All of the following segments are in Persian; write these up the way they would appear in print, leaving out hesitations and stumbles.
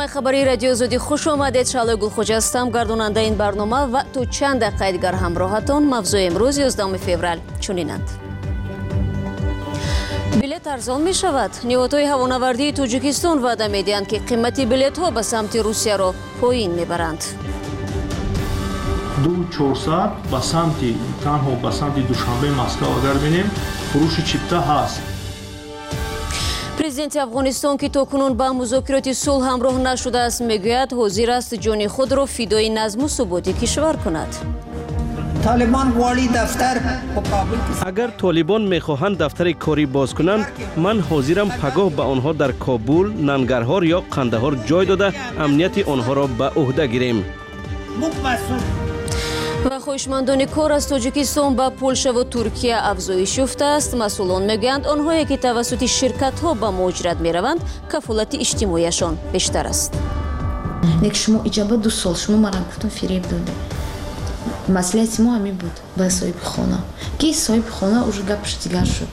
برنامه خبری رادیو زودی خوش آمدید. شعله گلخوجه هستم، گرداننده این برنامه و تو چند دقیقه دیگر همراهتان. موضوع امروز 11 فوریه چنینند: بلیط ارزان می شود. نیروهای هوانوردی تاجیکستان وعده میدهند که قیمت بلیط ها به سمت روسیه را پایین میبرند. 2400 به سمت تنها به سمت دوشنبه مسکو اگر بینیم فروش چیپتا هست. پرزیدنت افغانستان که تاکنون با مذاکرات صلح همراه نشده است میگوید حاضر است جان خود را فدای نظم و ثبات کشور کند. طالبان والی دفتر اگر طالبان میخواهند دفتر کاری باز کنند، من حاضرم پگاه به آنها در کابل، ننگرهار یا قندهار جای داده امنیت آنها را به عهده گیریم. و خویشمندان کار از تاجیکستان با پولشا و ترکیه افزایش یافته است. مسئولان میگویند آنهایی که توسط شرکت ها به مهاجرت میروند کفالت اجتماعیشان بیشتر است. شما اجابه 2 سال شما مرا گفتن فریب داده. مسئله ما همین بود با صاحب خانه که صاحب خانه уже گپش دیگر شد.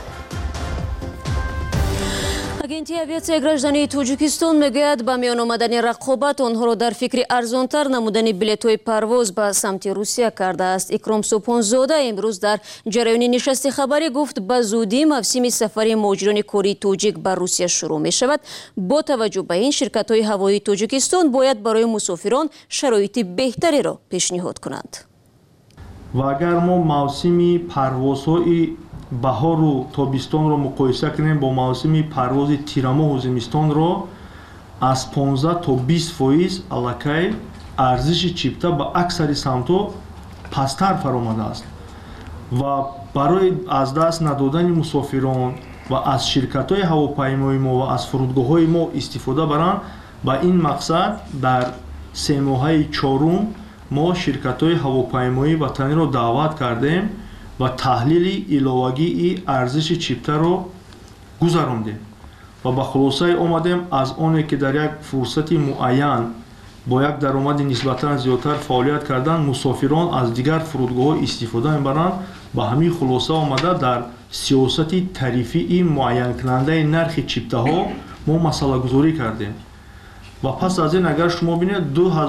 агентии авиатсияи граждании тоҷикистон мегӯяд ба миён омадани рақобат онҳоро дар фикри арзонтар намудани билетҳои парвоз ба самти русия кардааст. икром субҳонзода имрӯз дар ҷараёни нишасти хабарӣ гуфт ба зудӣ мавсими сафари муҳоҷирони кории тоҷик ба русия шурӯъ мешавад. бо таваҷҷӯҳ ба ин ширкатҳои ҳавоии тоҷикистон бояд барои мусофирон шароити беҳтареро пешниҳод кунанд. ва агар мо мавсими парвозҳои баҳору тобистонро муқоиса кунем бо мавсими парвози тирамоҳу зимистонро аз 15 то 20% аллакай арзиши чипта ба аксари самтҳо пасттар фаромадааст ва барои аз даст надодани мусофирон ва аз ширкатҳои ҳавопаймои мо ва аз фурудгоҳҳои мо истифода баранд ба ин мақсад дар 3 моҳаи чорум мо ширкатҳои ҳавопаймоии ватаниро даъват кардем ва таҳлили иловагии арзиши чиптаро гузарондем ва ба хулосае омадем аз оне ки дар як фурсати муайян бо як даромади нисбатан зиёдтар фаъолият кардан мусофирон аз дигар фурудгоҳҳо истифода мебаранд. ба ҳамин хулоса омада дар сиёсати тарифии муайянкунандаи нархи чиптаҳо мо масъалагузорӣ кардем ва пас аз ин агар шумо бинед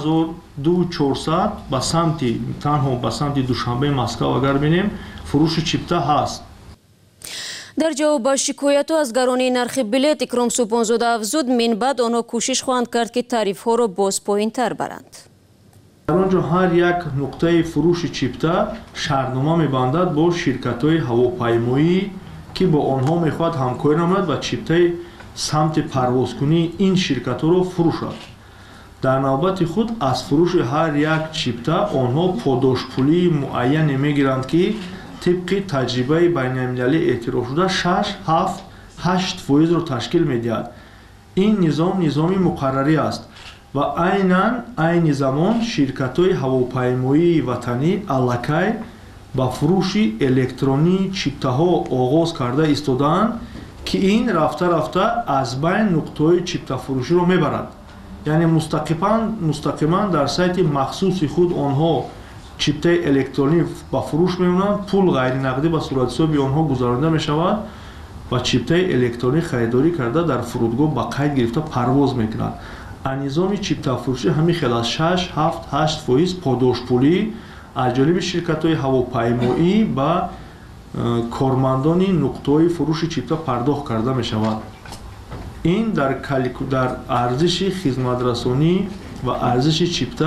2400 ба самти танҳо ба самти душанбаи Москва агар бинем фурӯши чипта ҳаст. дар ҷавоб ба шикоятҳо аз гаронии нархи билет икром субҳонзода афзуд минбаъд онҳо кӯшиш хоҳанд кард ки тарифҳоро боз поинтар баранд. дар он ҷо ҳар як нуқтаи фурӯши чипта шартнома мебандад бо ширкатҳои ҳавопаймоӣ ки бо онҳо мехоҳад ҳамкорӣ намояд ва чиптаи самти парвозкунии ин ширкатҳоро фурӯшад. дар навбати худ аз фурӯши ҳар як чипта онҳо подошпулии муайяне мегиранд ки тибқи таҷрибаи байналмилалӣ эътирофшуда 6-7-8% ташкил медиҳад. ин низом низоми муқаррарӣ аст ва айнан айни замон ширкатҳои ҳавопаймоии ватанӣ аллакай ба фурӯши электронии чиптаҳо оғоз карда истодаанд ки ин рафта рафта аз байн нуқтаҳои чиптафурӯширо мебарад. яъне мустақиман дар сайти махсуси худ онҳо чиптаи электронӣ ба фурӯш мемонанд, пул ғайринақдӣ ба суратҳисоби онҳо гузаронида мешавад ва чиптаи электронӣ харидорӣ карда дар фурудгоҳ ба қайд гирифта парвоз мекунанд. низоми чиптафурӯшӣ ҳамин хел аз 6-7-8% подошпулӣ аз ҷониби ширкатҳои ҳавопаймоӣ ба кормандони нуқтаҳои фурӯши чипта пардохт карда мешавад. ин дар арзиши хизматрасонӣ ва арзиши чипта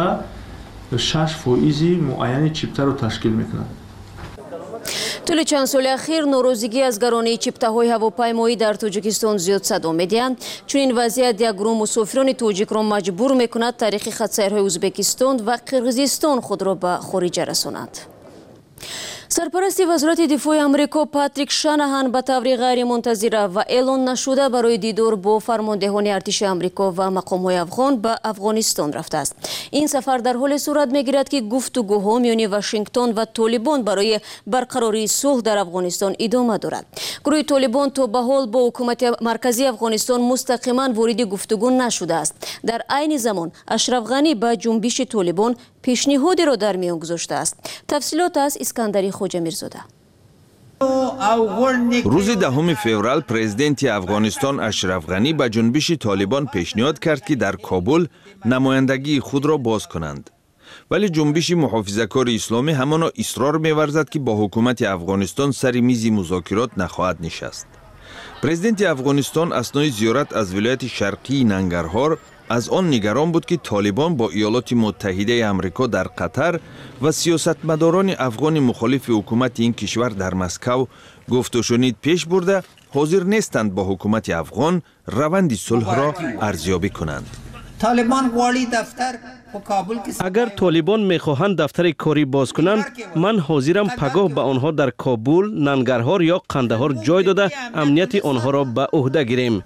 6% муайяни чиптаро ташкил мекунад. طول چند سال اخیر ناراضگی از گرانی چیپتاهای هواپیمایی در تاجیکستان زیاد صدا می‌دهند. چون این وضعیت یک گروه مسافران تاجیک را مجبور می‌کند تاریخ خط‌سیرهای ازبکستان و قرقیزستان خود را به خارج رسانند. سرپرستی وزارت دفاع امریکا پاتریک شانهان به طور غیرمنتظره و اعلان نشده برای دیدار با فرماندهان ارتش امریکا و مقام‌های افغان به افغانستان رفته است. این سفر در حال صورت می‌گیرد که گفتگوها میان واشنگتن و طالبان برای برقراری صلح در افغانستان ادامه دارد. گروه طالبان تا به حال با حکومت مرکزی افغانستان مستقیما وارد گفتگو نشده است. در عین زمان اشرف غنی به جنبش طالبان پیشنهادی را در میان گذاشته است. تفصیلات از اسکندری خوجه میرزاده. روز 10 فوریه پرزیدنت افغانستان اشرف غنی به جنبش طالبان پیشنهاد کرد که در کابل نمایندگی خود را باز کنند. ولی جنبش محافظه‌کار اسلامی همانا اصرار می‌ورزد که با حکومت افغانستان سر میز مذاکرات نخواهد نشست. پرزیدنت افغانستان اثنای زیارت از ولایت شرقی ننگرهار از آن نگران بود که طالبان با ایالات متحده آمریکا در قطر و سیاستمداران افغان مخالف حکومت این کشور در مسکو گفت و شنید پیش برده حاضر نیستند با حکومت افغان روند صلح را ارزیابی کنند. اگر طالبان میخواهند دفتر کاری باز کنند، من حاضرم پگاه به آنها در کابل، ننگرهار یا قندهار جای داده امنیت آنها را به عهده گیریم.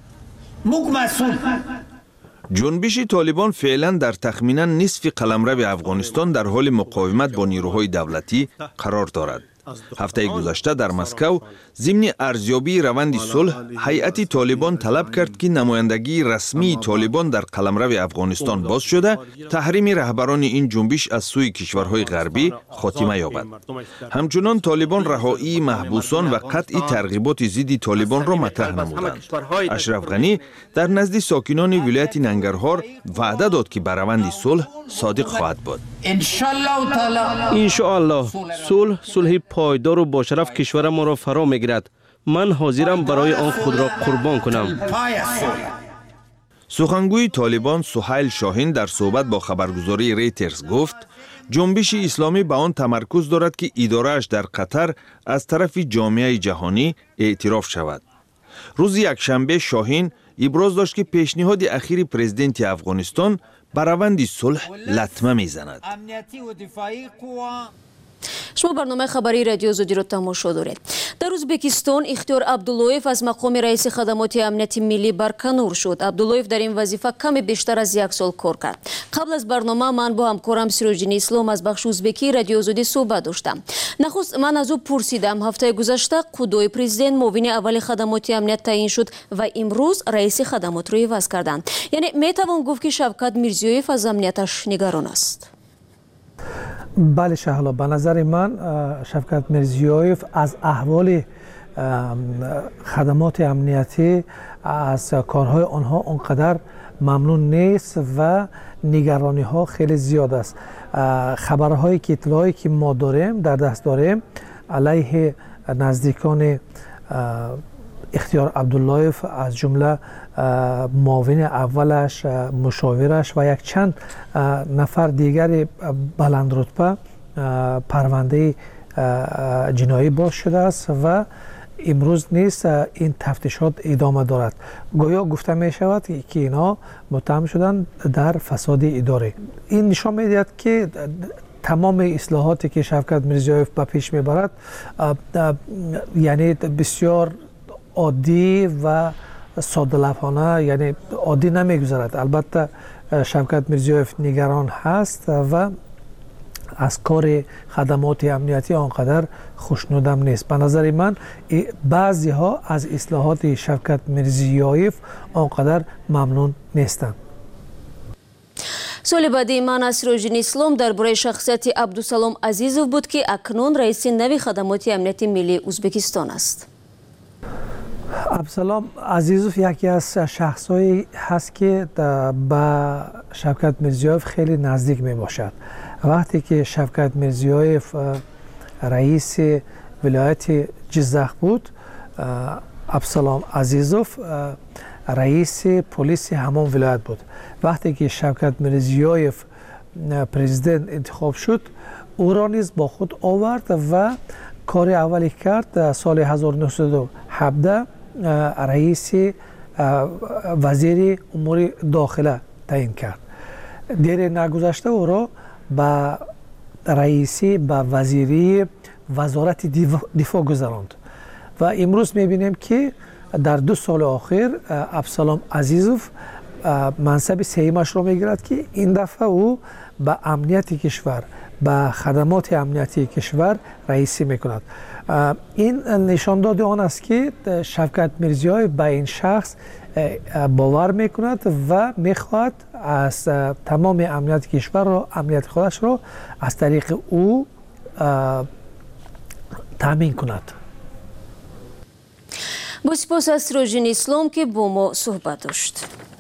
جنبش طالبان فعلا در تخمینا نصف قلمرو افغانستان در حال مقاومت با نیروهای دولتی قرار دارد. هفته گذشته در مسکو ضمن ارزیابی روند صلح هیئت طالبان طلب کرد که نمایندگی رسمی طالبان در قلمرو افغانستان باز شده تحریم رهبران این جنبش از سوی کشورهای غربی خاتمه یابد. همچنان طالبان رهایی محبوسان و قطع ترغیبات ضد طالبان را مطرح نمودند. اشرف غنی در نزد ساکنان ولایت ننگرهار وعده داد که بر روند صلح صادق خواهد بود. انشاءالله صلح پایدار و با شرف کشور ما را فرا میگیرد. من حاضرم برای آن خود را قربان کنم. سخنگوی طالبان سهیل شاهین در صحبت با خبرگزاری ریترز گفت جنبش اسلامی به آن تمرکز دارد که اداره‌اش در قطر از طرف جامعه جهانی اعتراف شود. روز یکشنبه شاهین ابراز داشت که پیشنهاد اخیر پرزیدنت افغانستان بر روند صلح لطمه میزند. شما برنامه خبری رادیو زودی رو تماشا دارید. در ازبکستان اختیار عبداللهیف از مقام رئیس خدمات امنیت ملی برکنار شد. عبداللهیف در این وظیفه کمی بیشتر از 1 سال کار کرد. قبل از برنامه من با همکارم سیروجین اسلام از بخش ازبکی رادیو زودی صحبت داشتم. نخست من از او پرسیدم هفته گذشته قدوی پرزیدنت معاون اول خدمات امنیت تعیین شد و امروز رئیس خدمات رو عوض کردند. یعنی میتوان گفت که شوکت میرزیویف از امنیتش نگران است. بله شهلا، به نظر من شوکت میرزیویف از احوال خدمات امنیتی از کارهای آنها اونقدر ممنون نیست و نگرانی ها خیلی زیاد است. خبرهایی که اطلاعی که ما داریم در دست داریم علیه نزدیکان اختیار عبداللهیف از جمله معاون اولش، مشاورش و یک چند نفر دیگر بلند رتبه پرونده جنایی باز شده است و امروز نیست این تفتیشات ادامه دارد. گویا گفته می شود که اینا متهم شدن در فساد اداره. این نشان می دهد که تمام اصلاحاتی که شوکت میرزیویف به پیش میبرد یعنی بسیار عادی و ساده لبانه، یعنی عادی نمیگذرد. البته شوکت میرزیویف نگران هست و از کار خدمات امنیتی آنقدر خوشنودم نیست. به نظر من بعضی ها از اصلاحات شوکت میرزیویف آنقدر ممنون نیستند. سوال بعدی من از سیروجین اسلام درباره شخصیت عبدالسلام عزیزوف بود که اکنون رئیس نوی خدمات امنیت ملی ازبکستان است. عبدالسلام عزیزوف یکی از شخصایی هست که به شوکت میرزیویف خیلی نزدیک می باشد. وقتی که شوکت میرزیویف رئیس ولایت جزخ بود، عبدالسلام عزیزوف رئیس پلیس همان ولایت بود. وقتی که شوکت میرزیویف پرزیدنت انتخاب شد، او را نیز با خود آورد و کار اولی کرد سال 1917 رئیس وزیر امور داخله تعیین کرد. دیر نگذشته او را به رئیسی به وزیری وزارت دفاع گذراند و امروز میبینیم که در 2 سال آخر عبدالسلام عزیزوف منصب سیمش را میگیرد که این دفعه او به امنیت کشور، به خدمات امنیتی کشور رئیسی میکند. این نشان داده آن است که شوکت میرزیویف به این شخص باور میکند و میخواهد از تمام امنیت کشور را، امنیت خودش را از طریق او تامین کند. با سپاس از سراجدین اسلام که با ما صحبت داشت.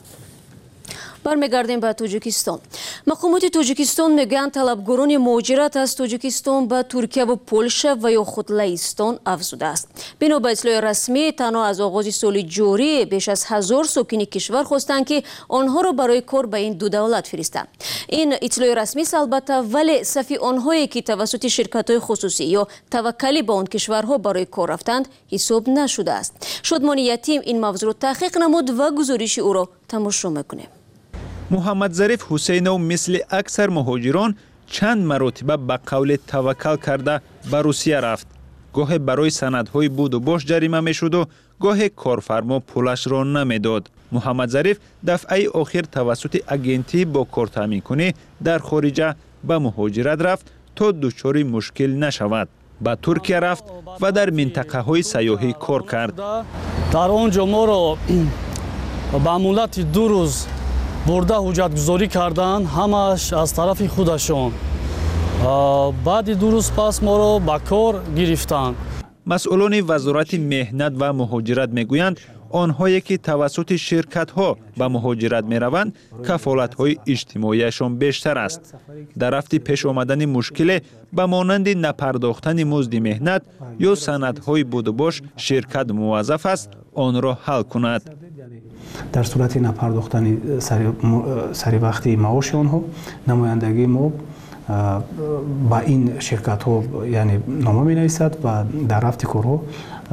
برمیگردیم به تاجیکستان. مقامات تاجیکستان میگویند طلبگاران مهاجرت از تاجیکستان به ترکیه و پولشا و یا خود لهستان افزوده است. بنا به اطلاع رسمی، تنها از آغاز سال جاری بیش از 1000 ساکن کشور خواستند که آنها را برای کار به این دو دولت فرستند. این اطلاع رسمی است البته، ولی صفی آنهایی که توسط شرکت‌های خصوصی یا توکلی به آن کشورها برای کار رفتند حساب نشده است. شادمان یتیم این موضوع را تحقیق نمود و گزارش او را تماشا می‌کنیم. محمد ظریف حسینов مثل اکثر مهاجران چند مرتبه به قول توکل کرده به روسیه رفت. گاه برای سندهای بود و باش جریمه میشد و گاه کارفرما پولش را نمیداد. محمد ظریف دفعه آخر توسط اگنتی با کار تامین کنی در خارج به مهاجرت رفت تا دچار مشکل نشود. به ترکیه رفت و در منطقه های سیاحی کار کرد. در آنجا ما را به مدت 2 روز برده حجت گذاری کردن، همش از طرف خودشان. بعد 2 روز پس ما را به کار گرفتند. مسئولان وزارت مهنت و مهاجرت میگویند آنهایی که توسط شرکت ها به مهاجرت می روند کفالت های اجتماعیشان بیشتر است. در رفت پیش آمدن مشکل به مانند نپرداختن مزد مهنت یا سندهای بود و باش شرکت موظف است آن را حل کند. در صورت نپرداختن سری وقتی معاش آنها، نمایندگی ما با این شرکت ها یعنی نامه می نویسد و در رفت کارها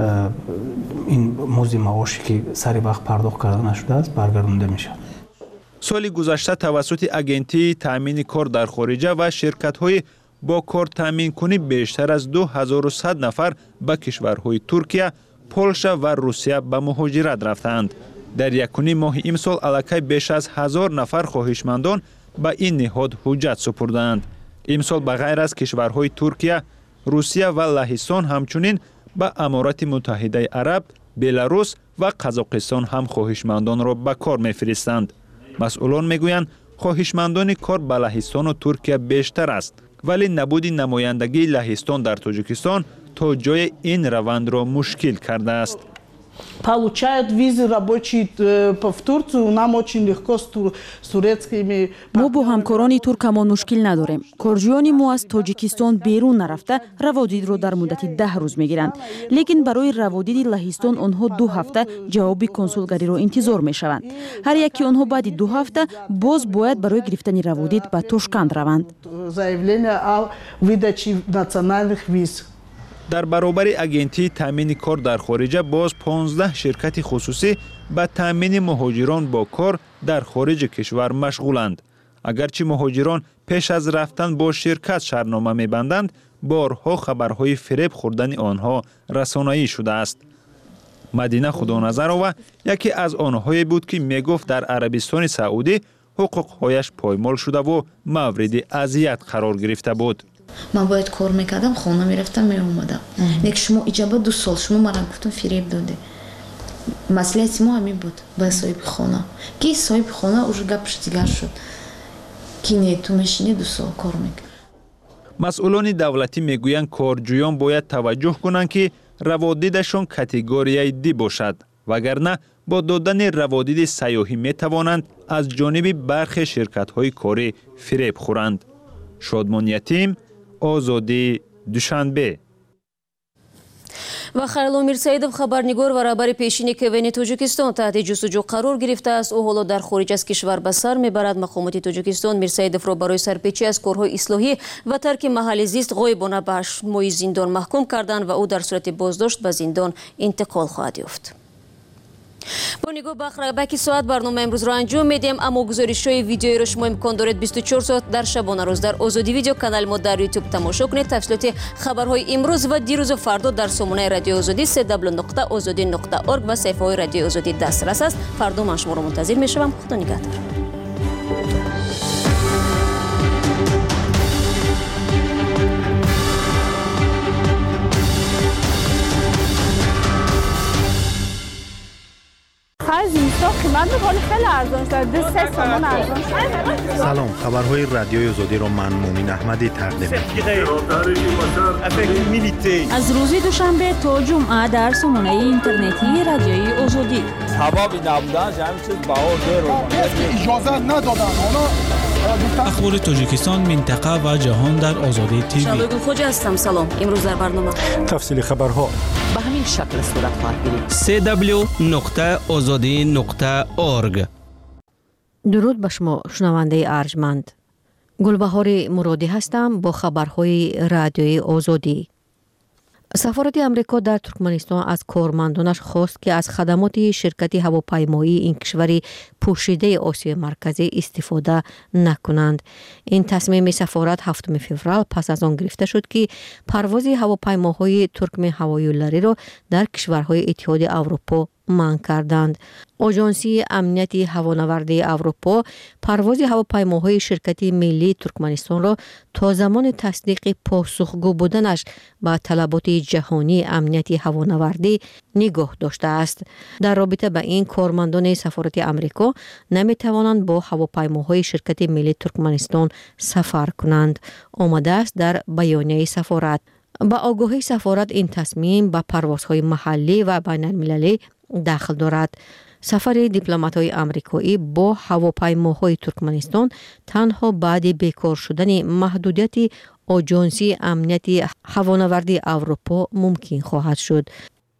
این مزد معاشی که سری وقت پرداخت کرده نشده است برگردانده می شود. سال گذشته توسط اگنتی تامین کار در خارج و شرکت های با کار تامین کنی بیشتر از 2100 نفر به کشورهای ترکیه، پولشا و روسیه به مهاجرت رفتند. در یکونی ماه امسال الکی بیش از 1000 نفر خواهشمندان به این نهاد حجت سپردند. امسال به غیر از کشورهای ترکیه، روسیه و لهستان همچنین به امارات متحده عرب، بلاروس و قزاقستان هم خواهشمندان را به کار می‌فرستند. مسئولان میگویند خواهشمندان کار به لهستان و ترکیه بیشتر است، ولی نبود نمایندگی لهستان در تاجیکستان تا جای این روند را مشکل کرده است. получают визы рабочие в Турцию, нам очень легко с турецкими. ما با همکاران ترکمان مشکل نداریم. کارجویان ما از تاجیکستان بیرون نرفته روادید را در مدت 10 روز میگیرند. لیکن برای روادید لهستان آنها 2 هفته جواب کنسولگری را انتظار میشوند. هر یکی آنها بعد 2 هفته باز باید برای گرفتن روادید به تاشکند روند. заявление о выдаче национальных виз. در برابر اگنتی تامین کار در خارج باز 15 شرکت خصوصی به تامین مهاجران با کار در خارج کشور مشغولند. اگرچه مهاجران پیش از رفتن با شرکت شرطنامه می‌بندند، بارها خبرهای فریب خوردن آنها رسانه‌ای شده است. مدینه خدانظرова یکی از آنهایی بود که میگفت در عربستان سعودی حقوق‌هایش پایمال شده و مورد اذیت قرار گرفته بود. من باید کار میکردم، خانه میرفتم میومدم. لیکن شما اجابت 2 سال شما مرا گفتن فریب داده. مسئله ما همین بود با صاحب خانه. کی صاحب خانه уже گپش دیگر شد. کی نه تو میشینی 2 سال کار میکنی. مسئولان دولتی میگویند کارجویان باید توجه کنند که روادیدشان کاتگوریای دی باشد، وگرنه با دادن روادید سیاحی میتوانند از جانب برخی شرکت‌های کاری فریب خورند. شادمان یتیم، آزادی، دوشنبه. و خیرلو میرسایدов خبرنگار و رهبر پیشین КВН تاجیکستان تحت جستجو قرار گرفته است. او حالا در خارج از کشور به سر میبرد. مقامات تاجیکستان میرسایدов را برای سرپیچی از کارهای اصلاحی و ترک محل زیست غایبانه به 8 ماه زندان محکوم کردند و او در صورت بازداشت به زندان انتقال خواهد یافت. با نگاه به خبرکی ساعت برنامه امروز را انجام میدیم، اما گزارش‌های ویدیویی را شما امکان دارید 24 ساعت در شبانه روز در آزادی ویدیو کانال ما در یوتیوب تماشا کنید. تفصیلات خبرهای امروز و دیروز و فردا در سامانه رادیو آزادی www.azadi.org و صفحه‌های رادیو آزادی دسترس است. فردا من شما را منتظر میشوم. خدا نگهدار. Хазин قیمت میکنی خیلی ارزان شده 3 تومان ارزان شده. سلام، خبرهای رادیوی آزادی را من مومین احمدی تقدیم می‌کنم. از روز دوشنبه تا جمعه در سامانه اینترنتی رادیوی آزادی. حبابی نبودن همین چیز بهار داره. اجازه ندادن. اخبار تاجیکستان، منطقه و جهان در آزادی تیوی. شبگل خوجا هستم. سلام. امروز در برنامه تفصیل خبرها به همین شکل صورت خواهد گرفت. www.azadi.org. درود به شما شنونده ارجمند. گلبهار مرادی هستم با خبرهای رادیوی آزادی. سفارت امریکا در ترکمنستان از کارمندانش خواست که از خدمات شرکت هواپیمایی این کشور پوشیده آسیای مرکزی استفاده نکنند. این تصمیم سفارت 7 فوریه پس از آن گرفته شد که پرواز هواپیماهای ترکمن هوایی‌لری را در کشورهای اتحاد اروپا منع کردند. آژانس امنیت هوانوردی اروپا پرواز هواپیماهای شرکت ملی ترکمنستان را تا زمان تصدیق پاسخگو بودنش به طلبات جهانی امنیت هوانوردی نگاه داشته است. در رابطه با این کارمندان سفارت امریکا نمی توانند با هواپیماهای شرکت ملی ترکمنستان سفر کنند. آمده است در بیانیه سفارت. با آگاهی سفارت این تصمیم به پروازهای محلی و بین المللی داخل دارد. سفر دیپلمات‌های آمریکایی با هواپیماهای ترکمنستان تنها بعد بیکار شدن محدودیت آژانس امنیت هوانوردی اروپا ممکن خواهد شد.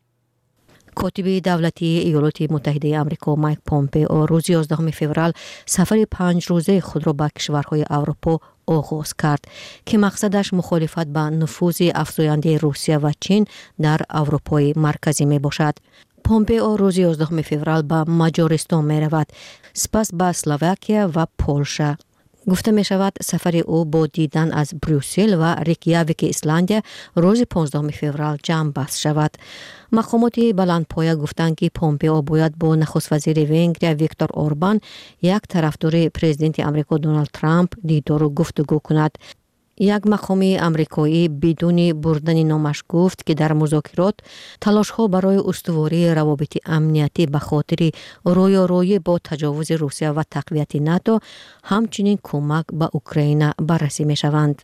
کاتب دولتی ایالات متحده آمریکا مایک پومپئو روز 11 فوریه سفر 5 روزه خود را به کشورهای اروپا آغاز کرد که مقصدش مخالفت با نفوذ افزاینده روسیه و چین در اروپای مرکزی می باشد. پومپئو روز 11 فوریه به مجارستان می رود، سپس به اسلواکیه و پولشا. گفته می شود سفر او با دیدن از بروسل و ریکیاویک ایسلندیا روز 15 فوریه جمع بست شود. مقامات بلندپایه گفتند که پومپئو باید با نخست وزیر ونگریا ویکتور اوربان، یک طرفدار پرزیدنت آمریکا دونالد ترامپ، دیدار و گفتگو کند. یک مقام آمریکایی بدون بردن نامش گفت که در مذاکرات تلاش‌ها برای استواری روابط امنیتی به خاطر رویارویی با تجاوز روسیه و تقویت ناتو همچنین کمک به اوکراین بررسی می‌شوند.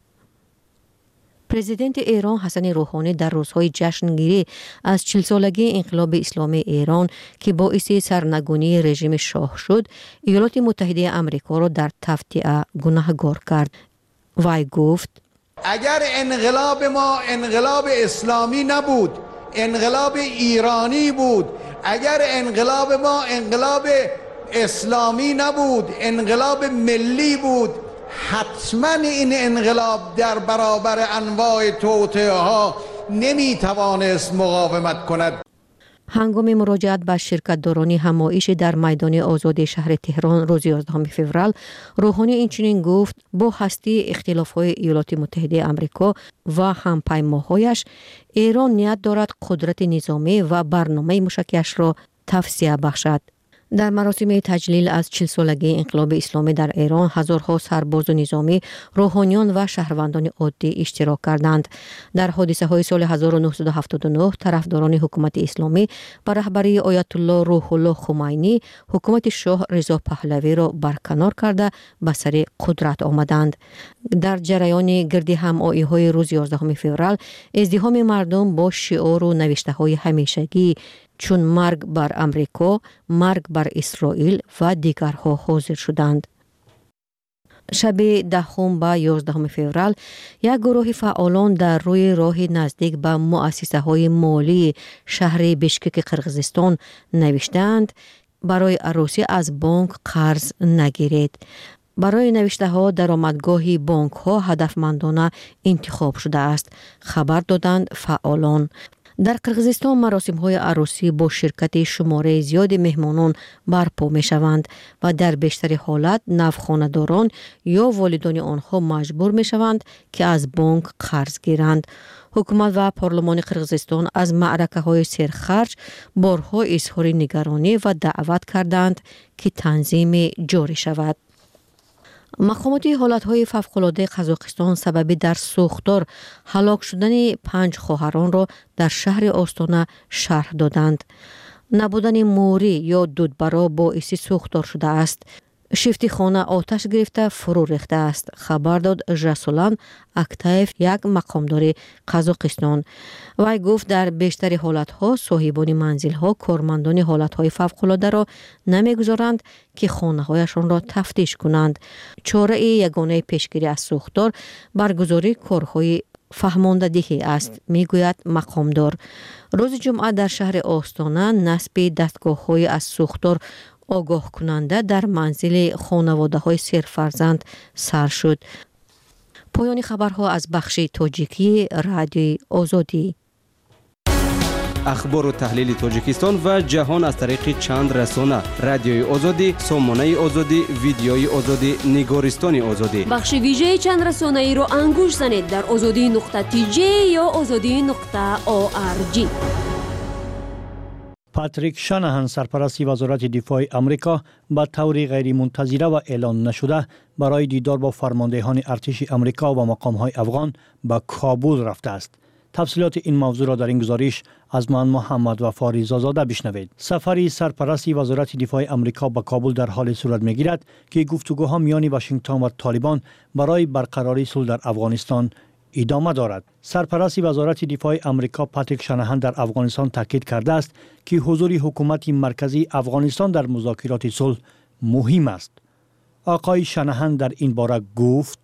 پرزیدنت ایران حسن روحانی در روزهای جشنگیری از 40 سالگی انقلاب اسلامی ایران که باعث سرنگونی رژیم شاه شد، ایالات متحده آمریکا را در تفطیع گناهکار کرد. وی گفت اگر انقلاب ما انقلاب اسلامی نبود، انقلاب ایرانی بود. اگر انقلاب ما انقلاب اسلامی نبود، انقلاب ملی بود، حتما این انقلاب در برابر انواع توطئه ها نمیتوانست مقاومت کند. هنگام مراجعت به شرکت‌داران همایش در میدان آزاد شهر تهران روز 11 فوریه، روحانی اینچنین گفت با هستی اختلاف‌های ایالات متحده آمریکا و همپیماهایش، ایران نیت دارد قدرت نظامی و برنامه موشکی‌اش را توسعه بخشد. در مراسم تجلیل از 40 سالگی انقلاب اسلامی در ایران هزارها سرباز و نظامی، روحانیان و شهروندان عادی اشتراک کردند. در حادثه های سال 1979 طرفداران حکومت اسلامی با رهبری آیت الله روح الله خمینی حکومت شاه رضا پهلوی را برکنار کرده به سر قدرت آمدند. در جریان گرد همایی های روز 11 فوریه ازدحام مردم با شعار و نوشته های همیشگی چون مرگ بر امریکا، مرگ بر اسرائیل و دیگرها حاضر شدند. شب 10 به 11 فوریه یک گروه فعالان در روی راه نزدیک به مؤسسه های مالی شهر بشکک قرقیزستان نوشتند برای عروسی از بانک قرض نگیرید. برای نوشته ها درآمدگاه بانک ها هدفمندانه انتخاب شده است، خبر دادند فعالان. در قرقیزستان مراسم های عروسی با شرکت شماره زیاد مهمانان برپا می شوند و در بیشتر حالت نوخانه‌داران یا والدان آنها مجبور می شوند که از بانک قرض گیرند. حکومت و پارلمان قرقیزستان از معرکه های سرخرج بارها اظهار نگرانی و دعوت کردند که تنظیم جاری شود. مقامات حالتهای فوق‌العاده قزاقستان سبب در سوختار هلاک شدن 5 خواهران را در شهر آستانه شرح دادند. نبودن موری یا دودبرا باعث سوختار شده است. شیفتی خانه آتش گرفته فرو ریخته است. خبر داد ژاسولان اکتایف، یک مقامدار قزاقستان. وی گفت در بیشتر حالتها صاحبان منزلها کارمندان حالتهای فوق‌العاده را نمیگذارند که خانه‌هایشان را تفتیش کنند. چاره یگانه پیشگیری از سوختار برگزاری کارهای فهماندهی است، میگوید مقامدار. روز جمعه در شهر آستانه نصب دستگاه‌های از سوختار آگاه کننده در منزل خانواده های سرفرزند سر شد. پایان خبرها از بخش تاجیکی رادیوی آزادی. اخبار و تحلیل تاجیکستان و جهان از طریق چند رسانه: رادیوی آزادی، سامانه آزادی، ویدیوی آزادی، نگارستان آزادی. بخش ویژه چند رسانه ای را انگوش زنید در azadi.tj یا azadi.org. پاتریک شانهان، سرپرست وزارت دفاع آمریکا، به طور غیر منتظره و اعلان نشده برای دیدار با فرماندهان ارتش آمریکا و مقام‌های افغان به کابل رفته است. تفصیلات این موضوع را در این گزارش از من محمد وفا رضازاده بشنوید. سفر سرپرست وزارت دفاع آمریکا به کابل در حال صورت می‌گیرد که گفتگوها میان واشنگتن و طالبان برای برقراری صلح در افغانستان ادامه دارد. سرپرست وزارت دفاع آمریکا پاتریک شانهان در افغانستان تاکید کرده است که حضور حکومت مرکزی افغانستان در مذاکرات صلح مهم است. آقای شانهان در این باره گفت: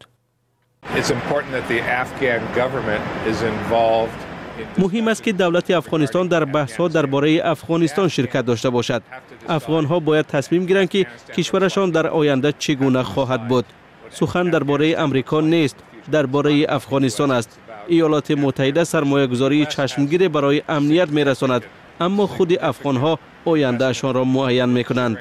مهم است که دولت افغانستان در بحث‌ها درباره افغانستان شرکت داشته باشد. افغان‌ها باید تصمیم گیرند که کشورشان در آینده چگونه خواهد بود. سخن درباره امریکا نیست، درباره افغانستان است. ایالات متحده سرمایه‌گذاری چشمگیر برای امنیت می‌رساند، اما خود افغان‌ها آیندهشان را معین می‌کنند.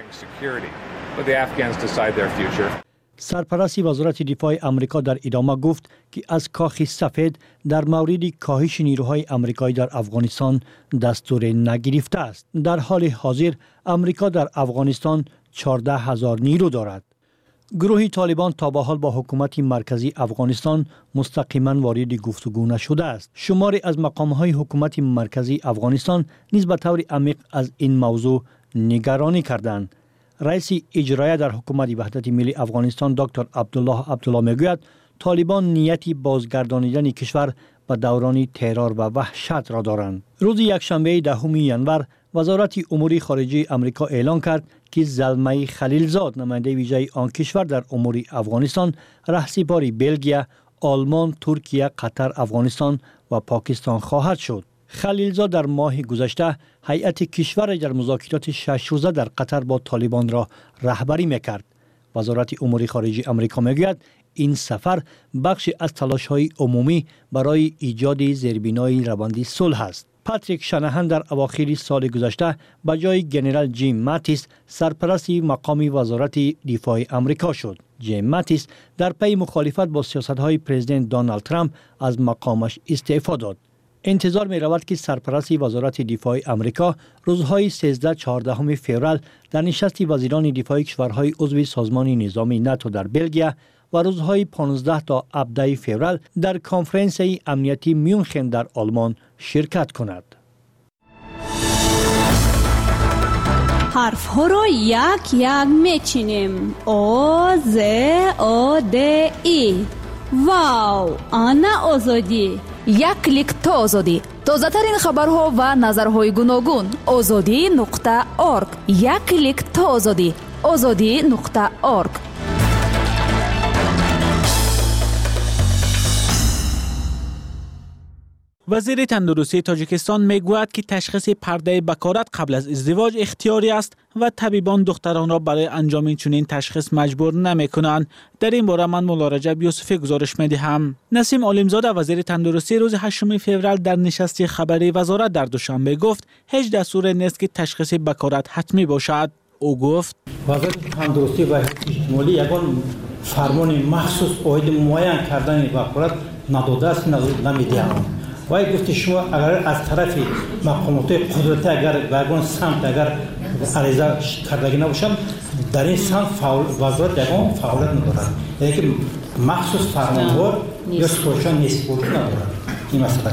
سرپرست وزارت دفاع آمریکا در ادامه گفت که از کاخ سفید در مورد کاهش نیروهای آمریکایی در افغانستان دستور نگرفته است. در حال حاضر آمریکا در افغانستان 14,000 نیرو دارد. گروه طالبان تا به حال با حکومت مرکزی افغانستان مستقیما وارد گفتگو نشده است. شماری از مقام‌های حکومت مرکزی افغانستان نیز به طور عمیق از این موضوع نگرانی کردند. رئیس اجرایی در حکومت وحدت ملی افغانستان دکتر عبدالله میگوید طالبان نیتی بازگردانیدن کشور به دوران ترور و وحشت را دارند. روز یکشنبه 10 ژانویه وزارت امور خارجه آمریکا اعلان کرد که زلمه خلیلزاد، نماینده ویژه آن کشور در امور افغانستان، رهسپار بلژیم، آلمان، ترکیه، قطر، افغانستان و پاکستان خواهد شد. خلیلزاد در ماه گذشته هیئت کشور در مذاکرات 6 روزه در قطر با طالبان را رهبری میکرد. وزارت امور خارجه آمریکا میگوید این سفر بخشی از تلاش‌های عمومی برای ایجاد زیربنای روند صلح است. پاتریک شانهان در اواخر سال گذشته به جای جنرال جیم ماتیس سرپرست مقام وزارت دفاع آمریکا شد. جیم ماتیس در پی مخالفت با سیاست‌های پرزیدنت دونالد ترامپ از مقامش استعفا داد. انتظار می رود که سرپرست وزارت دفاع آمریکا روزهای 13-14 فوریه در نشست وزیران دفاع کشورهای عضو سازمان نظام ناتو در بلژیم و روزهای 15 تا 17 فوریه در کنفرانس امنیتی میونخن در آلمان شرکت کند. حرف ها را یک یک میچینیم. آ ز آ د ای. واو، آنا آزادی. یک کلیک تا آزادی. تازه ترین خبرها و نظرهای گوناگون. azadi.org. یک کلیک تا آزادی. azadi.org. وزیر تندرستی تاجیکستان میگوید که تشخیص پرده بکارت قبل از ازدواج اختیاری است و طبیبان دختران را برای انجام چنین تشخیص مجبور نمی‌کنند. در این باره من مولا رجب یوسفی گزارش می‌دهم. نسیم عالمزاده وزیر تندرستی روز 8 فوریه در نشست خبری وزارت در دوشنبه گفت هیچ دستور نیست که تشخیص بکارت حتمی باشد. او گفت وزارت تندرستی و اجتماعی یگان فرمان مخصوص اوید معین کردن بکارت نداده است، نمی‌دهند. وای گفت شما اگر از طرف مقامات قدرتی اگر واگن سمت اگر عریضه کردگی نباشم در این سمت وزارت یگان فعالیت ندارد، یعنی که مخصوص فرمانبر یا سوشان نیست ندارد. این مسئله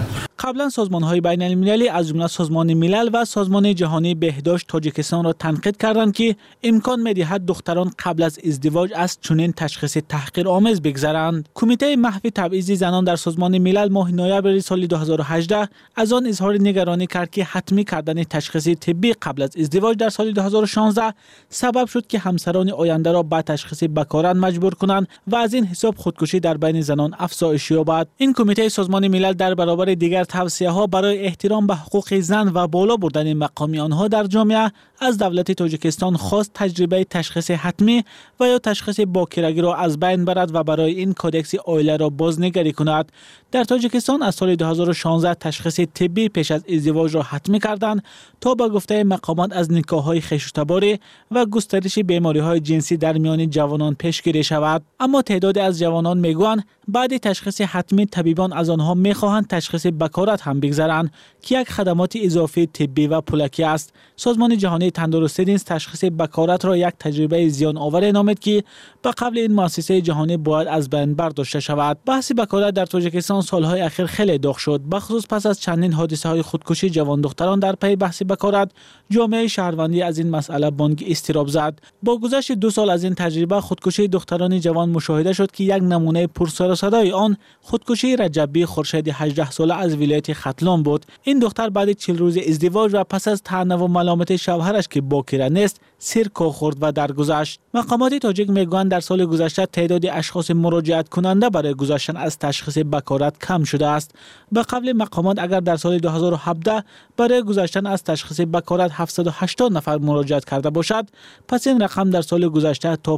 قبلا سازمان‌های بین‌المللی از جمله سازمان ملل و سازمان جهانی بهداشت تاجیکستان را تنقید کردند که امکان می‌دهد دختران قبل از ازدواج از چنین تشخیص تحقیرآمیز بگذرند. کمیته محو تبعیض زنان در سازمان ملل ماه نوامبر سال 2018 از آن اظهار نگرانی کرد که حتمی کردن تشخیص طبی قبل از ازدواج در سال 2016 سبب شد که همسران آینده را به تشخیص بکارت مجبور کنند و از این حساب خودکشی در بین زنان افزایش یابد. این کمیته سازمان ملل در برابر دیگر توصیه‌ها برای احترام به حقوق زن و بالا بردن مقام آنها در جامعه از دولت تاجیکستان خواست تجربه تشخیص حتمی و یا تشخیص باکرگی را از بین برد و برای این کودکس عائله را بازنگری کند. در تاجیکستان از سال 2016 تشخیص طبی پیش از ازدواج را حتمی کردند تا به گفته مقامات از نکاح‌های خویشتباری و گسترش بیماری‌های جنسی در میان جوانان پیشگیری شود. اما تعدادی از جوانان میگویند بعد تشخیص حتمی طبیبان از آنها می‌خواهند تشخیص بکارت هم بگذارند که یک خدمات اضافی طبی و پولکی است. سازمان جهانی تندرستی نیز تشخیص بکارت را یک تجربه زیان آور نامید که به قبل این مؤسسه جهانی باید از بین برداشته شود. بحث بکارت در تاجیکستان سالهای اخیر خیلی داغ شد، بخصوص پس از چندین حادثه‌های خودکشی جوان دختران در پی بحث بکارت. جامعه شهروندی از این مسئله بانگ اضطراب زد. با گذشت 2 سال از این تجربه خودکشی دختران جوان مشاهده شد که یک نمونه پرسر و صدای آن خودکشی رجبی خورشید 18 ساله از ولایت ختلان بود. این دختر بعد 40 روز ازدواج و پس از طعنه و ملامت شوهرش که باکره نیست سیر کا خورد و درگذشت. مقامات تاجیک میگویند در سال گذشته تعداد اشخاص مراجعت کننده برای گذشتن از تشخیص بکارت کم شده است. به قبل مقامات اگر در سال 2017 برای گذشتن از تشخیص بکارت 780 نفر مراجعت کرده باشد، پس این رقم در سال گذشته تا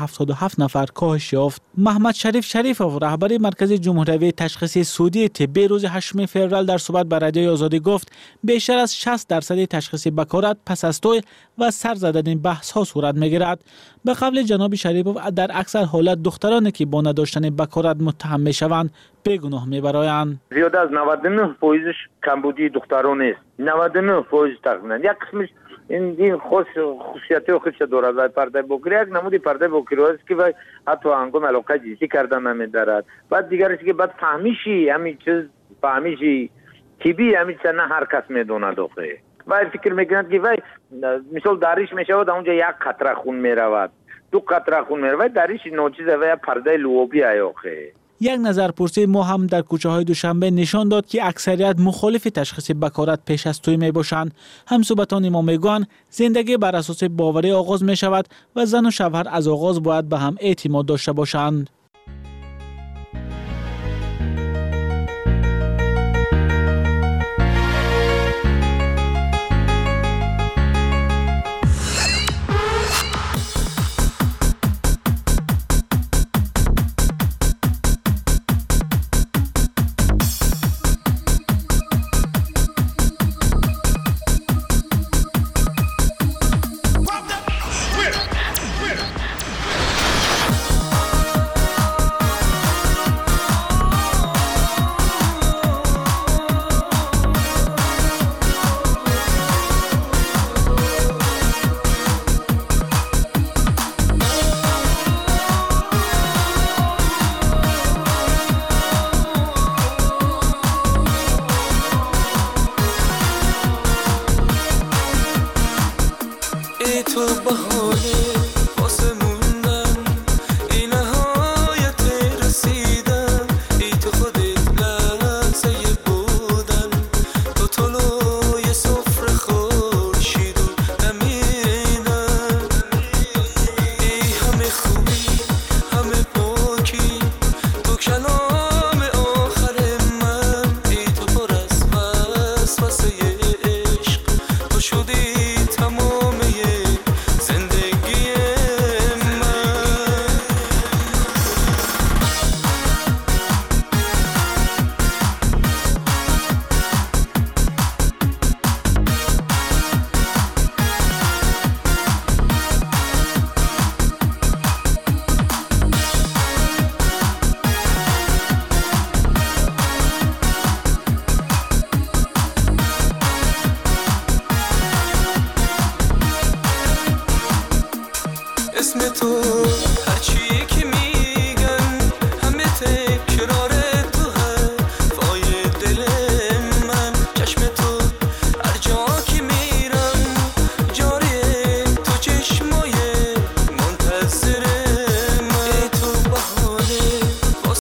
577 نفر کاهش یافت. محمد شریف شریفوف رهبر مرکز جمهوری تشخیص سعودی طبی روز 8 فوریه در صحبت با رادیوی آزادی گفت بیشتر از 60% تشخیص بکارت پس از توی و سر زدن بحث ها صورت میگیرد. به قبل جناب شریفوف در اکثر حالت دخترانی که با نداشتن بکارت متهم میشوند بیگناه میبرایند. زیاد از 99% کمبودی دختران است. 99% تقریبا یک قسمش این خصوصیتی خودش دارد و پرده بکری یک نمودی پرده بکری است که حتی هنگام علاقه جنسی کردن نمیدارد. بعد دیگرش که بعد فهمیشی همین چیز فهمیشی طبی همین چیز نه هر کس میدونه داخل و فکر میکنند که وای مثال داریش میشود اونجا یک قطره خون میرود 2 قطره خون میرود داریش ناچیزه و پرده لوبی آخه. یک نظرپرسی ما هم در کوچه های دوشنبه نشان داد که اکثریت مخالف تشخیص بکارت پیش از توی می باشند. همصحبتان ما میگویند زندگی بر اساس باوری آغاز می شود و زن و شوهر از آغاز باید به هم اعتماد داشته باشند.